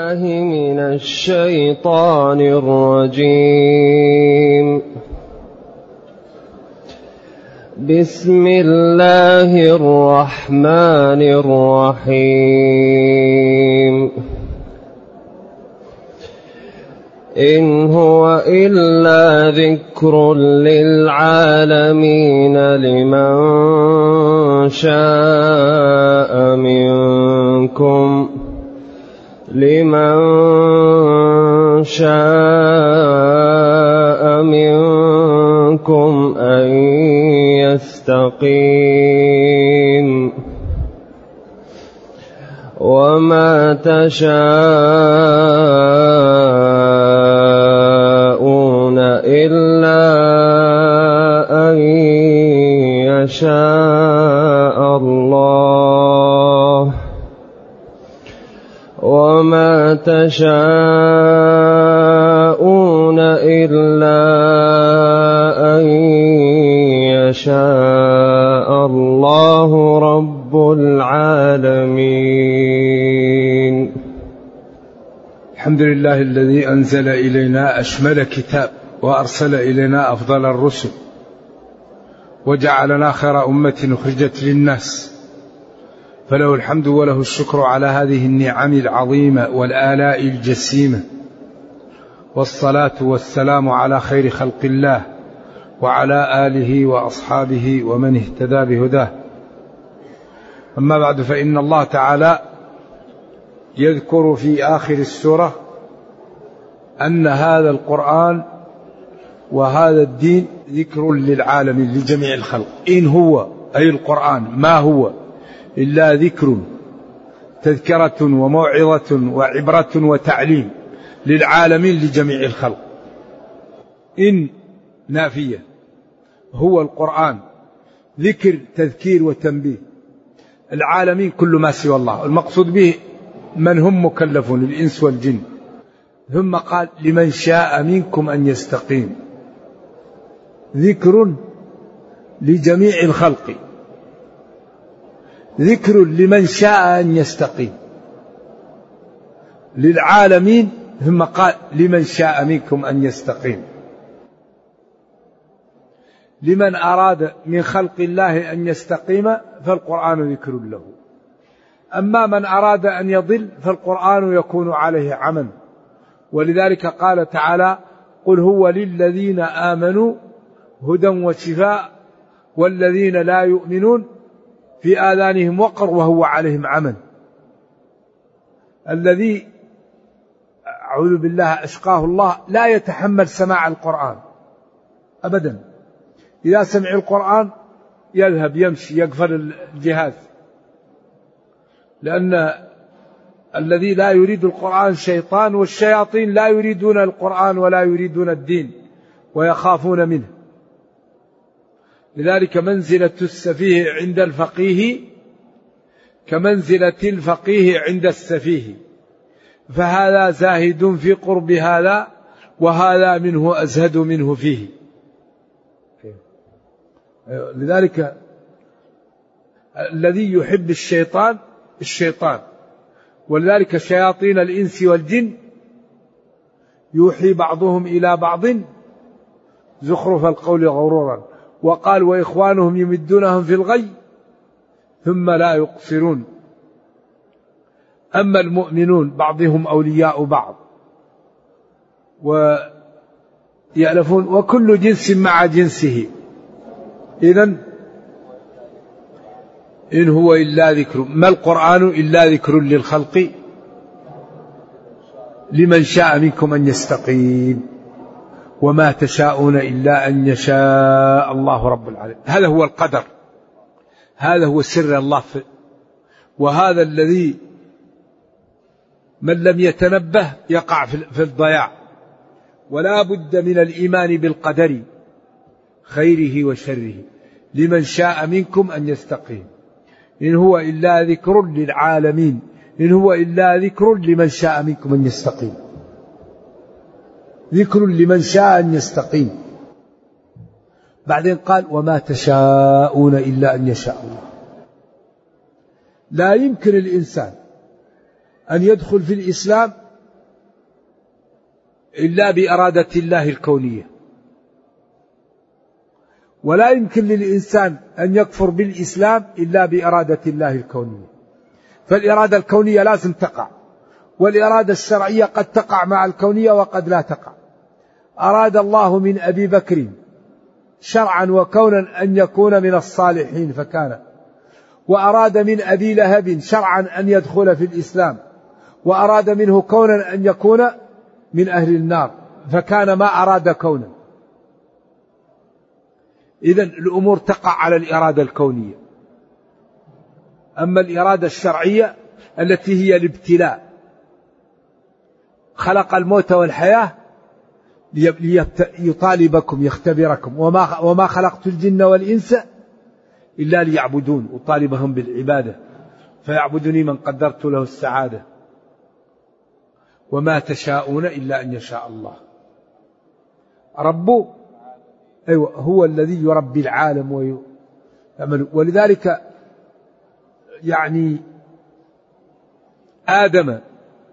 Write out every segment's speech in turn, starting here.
بالله من الشيطان الرجيم. بسم الله الرحمن الرحيم. إن هو إلا ذكر للعالمين لمن شاء منكم أن يستقيم وما تشاءون إلا أن يشاء الله وما تشاءون إلا أن يشاء الله رب العالمين. الحمد لله الذي أنزل إلينا أشمل كتاب وأرسل إلينا أفضل الرسل وجعلنا خير أمة أخرجت للناس، فله الحمد وله الشكر على هذه النعم العظيمة والآلاء الجسيمة، والصلاة والسلام على خير خلق الله وعلى آله وأصحابه ومن اهتدى بهداه. أما بعد، فإن الله تعالى يذكر في آخر السورة أن هذا القرآن وهذا الدين ذكر للعالمين لجميع الخلق. إن هو أي القرآن ما هو إلا ذكر، تذكرة وموعظة وعبرة وتعليم للعالمين لجميع الخلق. إن نافية، هو القرآن ذكر تذكير وتنبيه العالمين كل ما سوى الله، المقصود به من هم مكلفون الإنس والجن. ثم قال لمن شاء منكم أن يستقيم، ذكر لجميع الخلق، ذكر لمن شاء أن يستقيم للعالمين، ثم قال لمن شاء منكم أن يستقيم. لمن أراد من خلق الله أن يستقيم فالقرآن ذكر له، أما من أراد أن يضل فالقرآن يكون عليه عمى. ولذلك قال تعالى قل هو للذين آمنوا هدى وشفاء والذين لا يؤمنون في آذانهم وقر وهو عليهم عمى. الذي أعوذ بالله أشقاه الله لا يتحمل سماع القرآن أبدا، إذا سمع القرآن يذهب يمشي يقفل الجهاز، لأن الذي لا يريد القرآن شيطان، والشياطين لا يريدون القرآن ولا يريدون الدين ويخافون منه. لذلك منزلة السفيه عند الفقيه كمنزلة الفقيه عند السفيه، فهذا زاهد في قرب هذا وهذا منه أزهد منه فيه. لذلك الذي يحب الشيطان، ولذلك شياطين الإنس والجن يوحي بعضهم إلى بعض زخرف القول غرورا، وقال وإخوانهم يمدونهم في الغي ثم لا يقصرون. أما المؤمنون بعضهم أولياء بعض ويألفون، وكل جنس مع جنسه. إذن إن هو إلا ذكر، ما القرآن إلا ذكر للخلق لمن شاء منكم أن يستقيم وما تشاءون إلا أن يشاء الله رب العالمين. هذا هو القدر، هذا هو سر الله وهذا الذي من لم يتنبه يقع في الضياع. ولا بد من الإيمان بالقدر خيره وشره لمن شاء منكم أن يستقيم. إن هو إلا ذكر للعالمين، إن هو إلا ذكر لمن شاء منكم أن يستقيم، ذكر لمن شاء أن يستقيم. بعدين قال وما تشاءون إلا أن يشاء الله. لا يمكن الإنسان أن يدخل في الإسلام إلا بإرادة الله الكونية، ولا يمكن للإنسان أن يكفر بالإسلام إلا بإرادة الله الكونية. فالإرادة الكونية لازم تقع، والإرادة الشرعية قد تقع مع الكونية وقد لا تقع. أراد الله من أبي بكر شرعا وكونا أن يكون من الصالحين فكان، وأراد من أبي لهب شرعا أن يدخل في الإسلام، وأراد منه كونا أن يكون من أهل النار فكان ما أراد كونا. إذن الأمور تقع على الإرادة الكونية. أما الإرادة الشرعية التي هي الابتلاء، خلق الموت والحياة ليطالبكم يختبركم، وما خلقت الجن والإنس إلا ليعبدون، أطالبهم بالعبادة، فيعبدني من قدرت له السعادة، وما تشاءون إلا أن يشاء الله. رب أيوة هو الذي يربي العالم ويعمل. ولذلك يعني آدم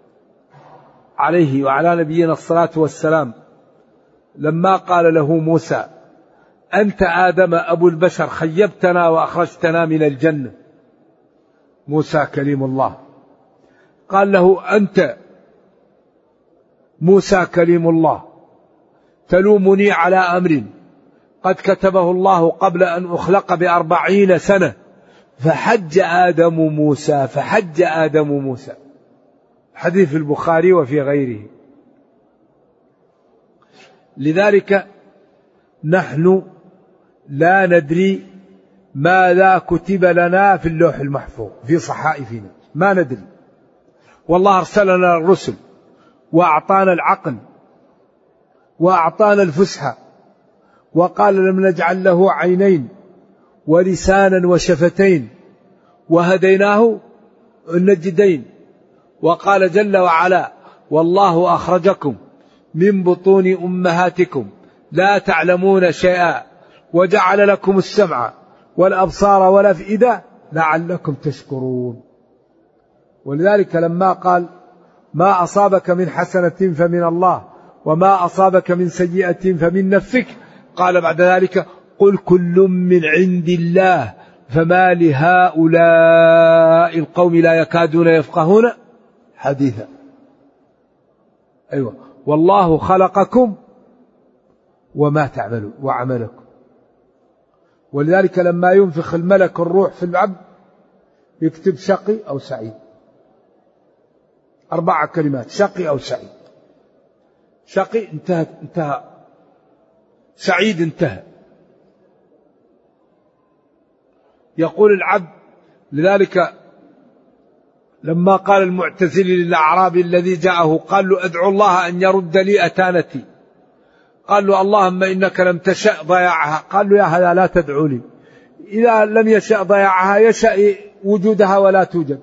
عليه وعلى نبينا الصلاة والسلام لما قال له موسى أنت آدم أبو البشر خيبتنا وأخرجتنا من الجنة، موسى كليم الله، قال له أنت موسى كليم الله تلومني على أمر قد كتبه الله قبل أن أخلق ب40 سنة، فحج آدم موسى، حديث البخاري وفي غيره. لذلك نحن لا ندري ماذا كتب لنا في اللوح المحفوظ في صحائفنا، ما ندري. والله أرسلنا الرسل وأعطانا العقل وأعطانا الفسحة، وقال لم نجعل له عينين ولسانا وشفتين وهديناه النجدين. وقال جل وعلا والله أخرجكم من بطون أمهاتكم لا تعلمون شيئا وجعل لكم السمع والأبصار والأفئدة لعلكم تشكرون. ولذلك لما قال ما أصابك من حسنة فمن الله وما أصابك من سيئة فمن نفسك، قال بعد ذلك قل كل من عند الله فما لهؤلاء القوم لا يكادون يفقهون حديثا. أيوة والله خلقكم وما تعملون وعملكم. ولذلك لما ينفخ الملك الروح في العبد يكتب شقي أو سعيد، 4 كلمات، شقي أو سعيد. شقي انتهى، سعيد انتهى. يقول العبد لذلك لما قال المعتزلي للأعرابي الذي جاءه قال له أدعو الله أن يرد لي أتانتي، قال له اللهم إنك لم تشأ ضياعها، قال له يا هذا لا تدعو لي، إذا لم يشأ ضياعها يشأ وجودها ولا توجد.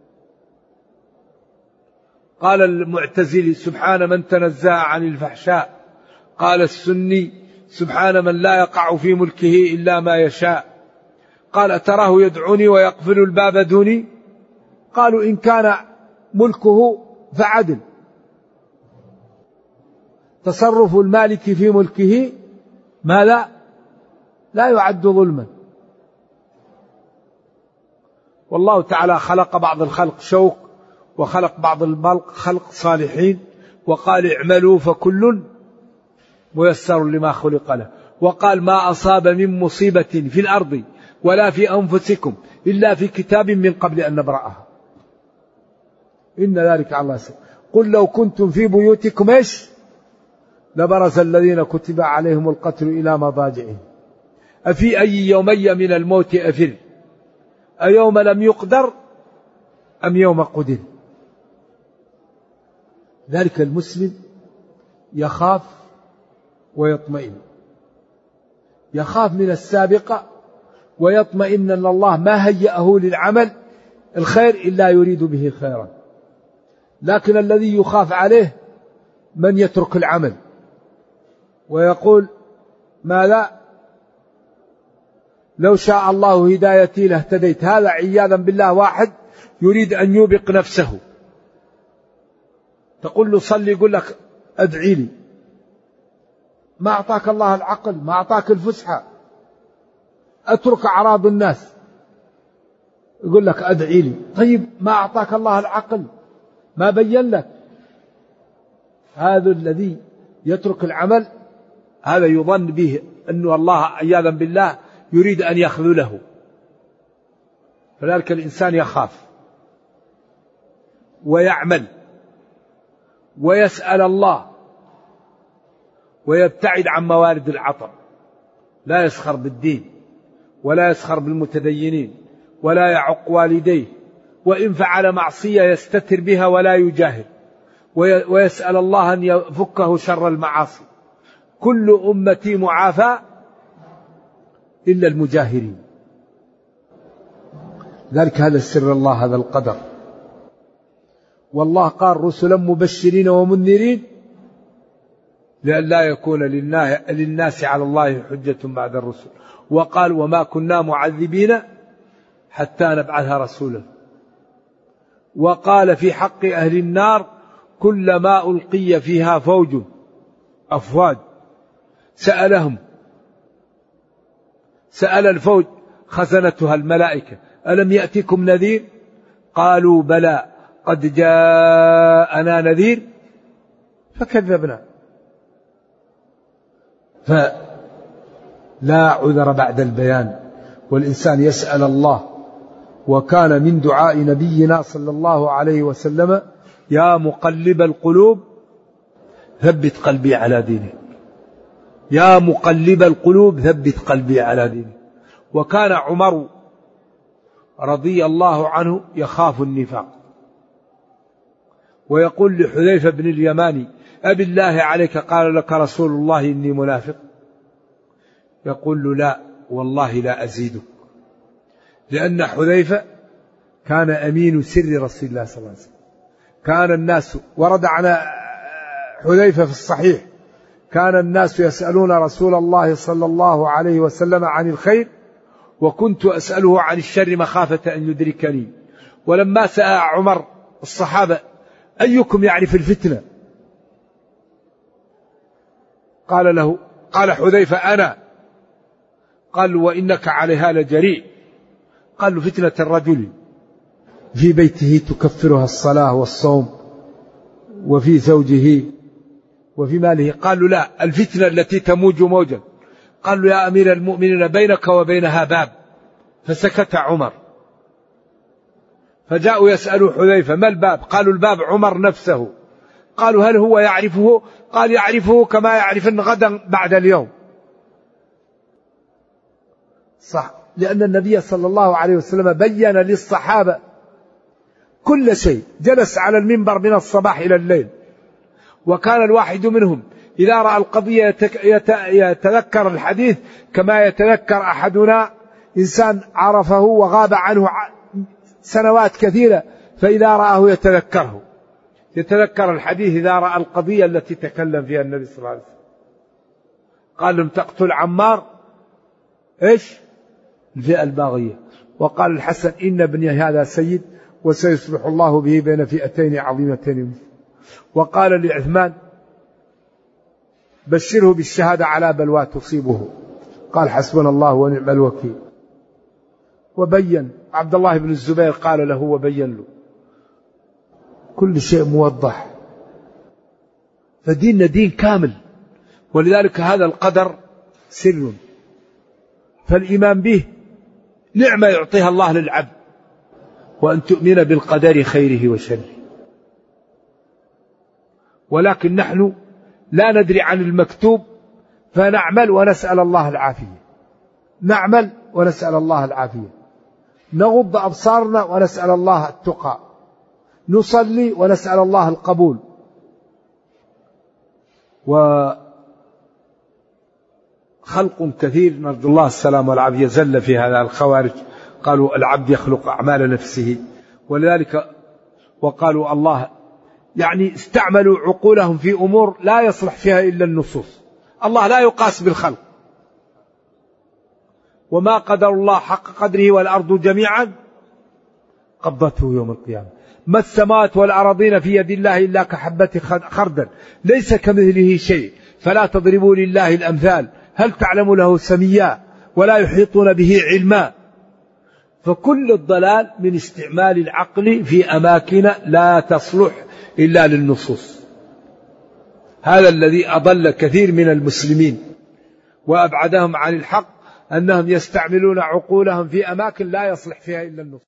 قال المعتزلي سبحان من تنزه عن الفحشاء، قال السني سبحان من لا يقع في ملكه إلا ما يشاء. قال أتراه يدعوني ويقفل الباب دوني؟ قالوا إن كان ملكه فعدل، تصرف المالك في ملكه ما لا يعد ظلما. والله تعالى خلق بعض الخلق شوك وخلق بعض الخلق صالحين، وقال اعملوا فكل ميسر لما خلق له، وقال ما أصاب من مصيبة في الأرض ولا في أنفسكم إلا في كتاب من قبل أن نبرأها إن ذلك على الله يسير. قل لو كنتم في بيوتكم إيش لبرز الذين كتب عليهم القتل إلى مضاجعهم أفي أي يومي من الموت أفر أيوم لم يقدر أم يوم قدر. ذلك المسلم يخاف ويطمئن، يخاف من السابقة ويطمئن أن الله ما هيأه للعمل الخير إلا يريد به خيرا. لكن الذي يخاف عليه من يترك العمل ويقول ماذا لو شاء الله هدايتي لاهتديت. هذا عياذا بالله واحد يريد أن يوبق نفسه، تقول له صلي يقول لك أدعي لي. ما أعطاك الله العقل، ما أعطاك الفسحة، أترك أعراض الناس، يقول لك أدعي لي. طيب ما أعطاك الله العقل، ما بين لك. هذا الذي يترك العمل هذا يظن به أن الله عياذا بالله يريد أن يخذله. فذلك الإنسان يخاف ويعمل ويسأل الله ويبتعد عن موارد العطب. لا يسخر بالدين ولا يسخر بالمتدينين ولا يعق والديه، وإن فعل معصية يستتر بها ولا يجاهر، ويسأل الله أن يفكه شر المعاصي. كل أمتي معافى إلا المجاهرين. ذلك هذا السر الله، هذا القدر. والله قال رسلا مبشرين ومنذرين لئلا يكون للناس على الله حجة بعد الرسل. وقال وما كنا معذبين حتى نبعث رسولا. وقال في حق أهل النار كلما ألقي فيها فوج أفواج سأل الفوج خزنتها الملائكة ألم يأتكم نذير؟ قالوا بلى قد جاءنا نذير فكذبنا. فلا عذر بعد البيان، والإنسان يسأل الله. وكان من دعاء نبينا صلى الله عليه وسلم يا مقلب القلوب ثبت قلبي على دينك، يا مقلب القلوب ثبت قلبي على دينك. وكان عمر رضي الله عنه يخاف النفاق، ويقول لحذيفة بن اليماني أبي الله عليك قال لك رسول الله إني منافق؟ يقول له لا والله لا أزيدك، لأن حذيفة كان أمين سر رسول الله صلى الله عليه وسلم. كان الناس ورد على حذيفة في الصحيح كان الناس يسألون رسول الله صلى الله عليه وسلم عن الخير وكنت أسأله عن الشر مخافة أن يدركني. ولما سأل عمر الصحابة أيكم يعرف الفتنة؟ قال حذيفة أنا. قال وإنك عليها لجريء. قال له فتنة الرجل في بيته تكفرها الصلاة والصوم وفي زوجه وفي ماله. قال له لا الفتنة التي تموج موجا. قال له يا أمير المؤمنين بينك وبينها باب. فسكت عمر. فجاءوا يسألوا حذيفة ما الباب؟ قالوا الباب عمر نفسه. قالوا هل هو يعرفه؟ قال يعرفه كما يعرفن غدا بعد اليوم. صح، لأن النبي صلى الله عليه وسلم بين للصحابة كل شيء. جلس على المنبر من الصباح إلى الليل، وكان الواحد منهم إذا رأى القضية يتذكر الحديث كما يتذكر أحدنا إنسان عرفه وغاب عنه سنوات كثيرة، فإذا رآه يتذكر الحديث إذا رأى القضية التي تكلم فيها النبي صلى الله عليه وسلم. قال لم تقتل عمار إيش؟ الفئة الباغية. وقال الحسن إن ابني هذا سيد وسيصلح الله به بين فئتين عظيمتين. وقال لعثمان بشره بالشهادة على بلوى تصيبه. قال حسبنا الله ونعم الوكيل. وبين عبد الله بن الزبير قال له وبين له كل شيء موضح. فديننا دين كامل، ولذلك هذا القدر سر، فالإيمان به نعمة يعطيها الله للعبد، وأن تؤمن بالقدر خيره وشره. ولكن نحن لا ندري عن المكتوب فنعمل ونسأل الله العافية، نعمل ونسأل الله العافية، نغض أبصارنا ونسأل الله التقى، نصلي ونسأل الله القبول. وخلق كثير نرجو الله السلام والعافية زل في هذا الخوارج، قالوا العبد يخلق أعمال نفسه، ولذلك وقالوا الله يعني استعملوا عقولهم في أمور لا يصلح فيها إلا النصوص. الله لا يقاس بالخلق. وما قدر الله حق قدره والأرض جميعا قبضته يوم القيامة ما السماوات والأراضين في يد الله إلا كحبة خردل ليس كمثله شيء فلا تضربوا لله الأمثال هل تعلم له سميا ولا يحيطون به علما. فكل الضلال من استعمال العقل في أماكن لا تصلح إلا للنصوص. هذا الذي أضل كثير من المسلمين وأبعدهم عن الحق، أنهم يستعملون عقولهم في أماكن لا يصلح فيها إلا النصوص.